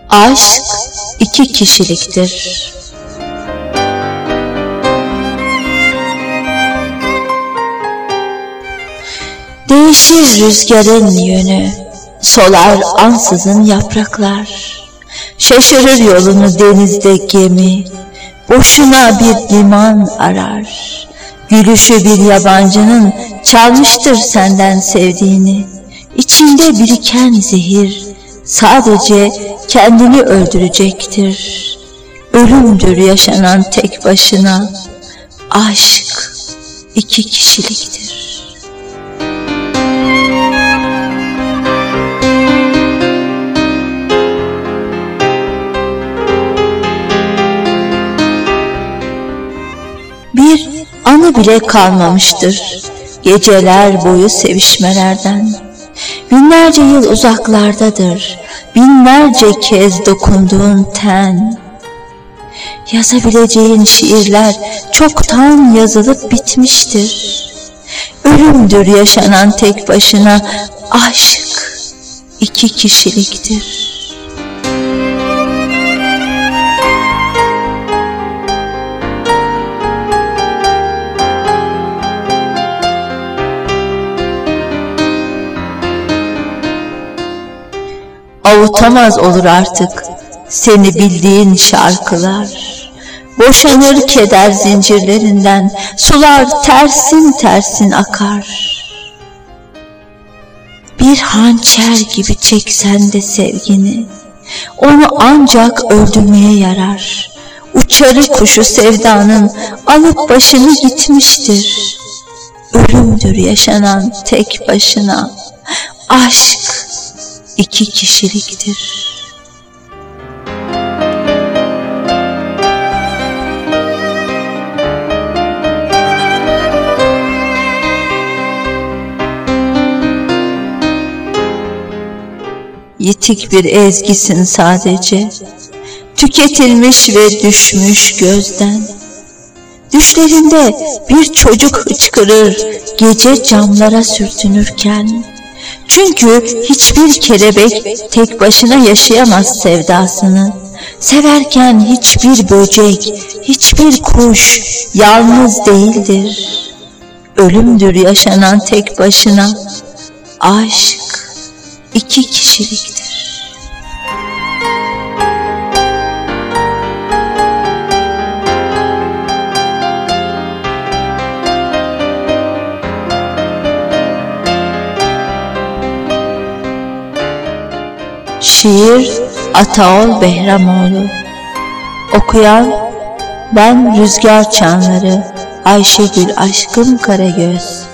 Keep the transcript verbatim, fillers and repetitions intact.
Aşk iki kişiliktir. Değişir rüzgarın yönü, solar ansızın yapraklar. Şaşırır yolunu denizde gemi, boşuna bir liman arar. Gülüşü bir yabancının çalmıştır senden sevdiğini. İçinde biriken zehir sadece kendini öldürecektir. Ölümdür yaşanan tek başına, aşk iki kişiliktir. Bir anı bile kalmamıştır geceler boyu sevişmelerden. Binlerce yıl uzaklardadır binlerce kez dokunduğun ten. Yazabileceğin şiirler çoktan yazılıp bitmiştir. Ölümdür yaşanan tek başına, aşk iki kişiliktir. Avutamaz olur artık seni bildiğin şarkılar. Boşanır keder zincirlerinden, sular tersin tersin akar. Bir hançer gibi çeksen de sevgini, onu ancak öldürmeye yarar. Uçarı kuşu sevdanın alıp başını gitmiştir. Ölümdür yaşanan tek başına, aşk iki kişiliktir. Yitik bir ezgisin sadece, tüketilmiş ve düşmüş gözden. Düşlerinde bir çocuk hıçkırır gece camlara sürtünürken. Çünkü hiçbir kelebek tek başına yaşayamaz sevdasını. Severken hiçbir böcek, hiçbir kuş yalnız değildir. Ölümdür yaşanan tek başına, aşk iki kişiliktir. Şiir Ataol Behramoğlu. Okuyan ben Rüzgar Çanları, Ayşegül Aşkın Karagöz.